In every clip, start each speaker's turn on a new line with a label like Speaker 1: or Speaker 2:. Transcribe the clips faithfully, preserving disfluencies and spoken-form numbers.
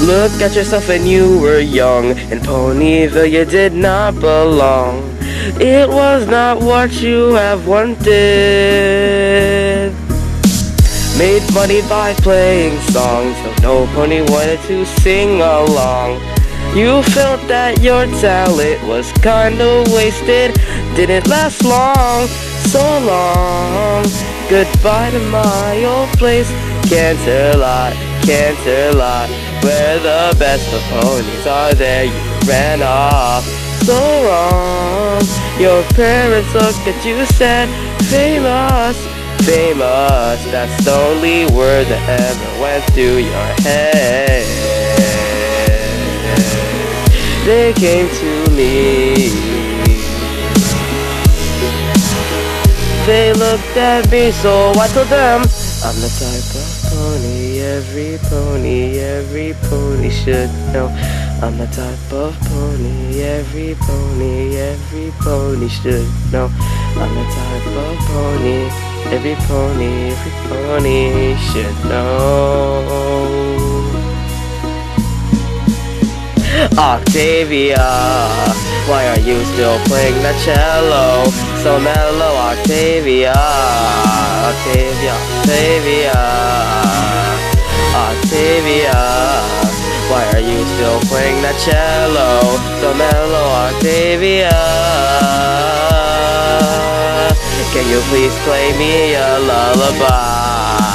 Speaker 1: look at yourself when you were young. In Ponyville you did not belong. It was not what you have wanted. Made money by playing songs, so no pony wanted to sing along. You felt that your talent was kinda wasted. Didn't last long, so long. Goodbye to my old place, Canterlot, Canterlot, where the best of ponies are. There you ran off, so wrong. Your parents looked at you, said, famous, famous. That's the only word that ever went through your head. They came to me. They looked at me, so I told them, I'm the type of pony every pony, every pony should know. I'm the type of pony every pony, every pony should know. I'm the type of pony every pony, every pony should know. Octavia, why are you still playing the cello? So mellow, Octavia, Octavia, Octavia, Octavia, why are you still playing the cello? So mellow, Octavia, can you please play me a lullaby?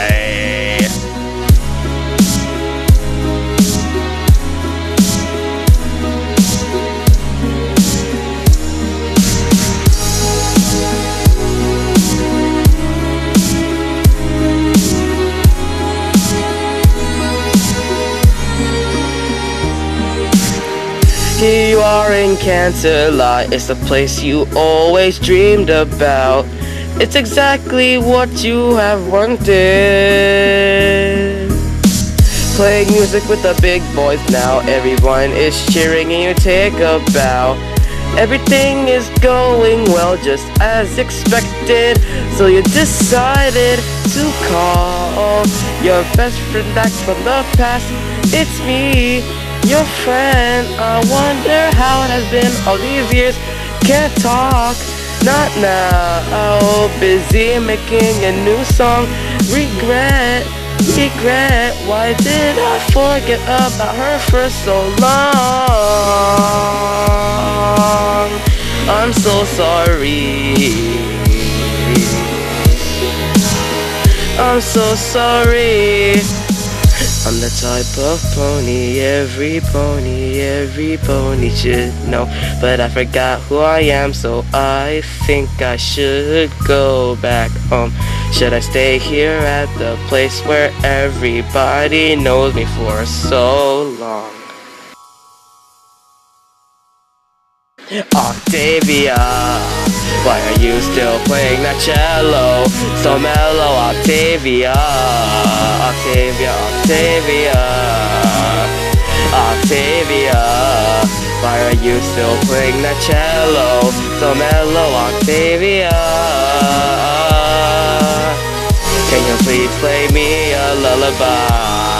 Speaker 1: Here you are in Canterlot, it's the place you always dreamed about. It's exactly what you have wanted. Playing music with the big boys now, everyone is cheering and you take a bow. Everything is going well just as expected, so you decided to call your best friend back from the past. It's me, your friend. I wonder how it has been all these years. Can't talk, not now. Busy making a new song. Regret, regret. Why did I forget about her for so long? I'm so sorry. I'm so sorry. I'm the type of pony every pony, every pony should know. But I forgot who I am, so I think I should go back home. Should I stay here at the place where everybody knows me for so long? Octavia, why are you still playing that cello? So mellow, Octavia, Octavia, Octavia, Octavia, why are you still playing that cello? So mellow, Octavia, can you please play me a lullaby?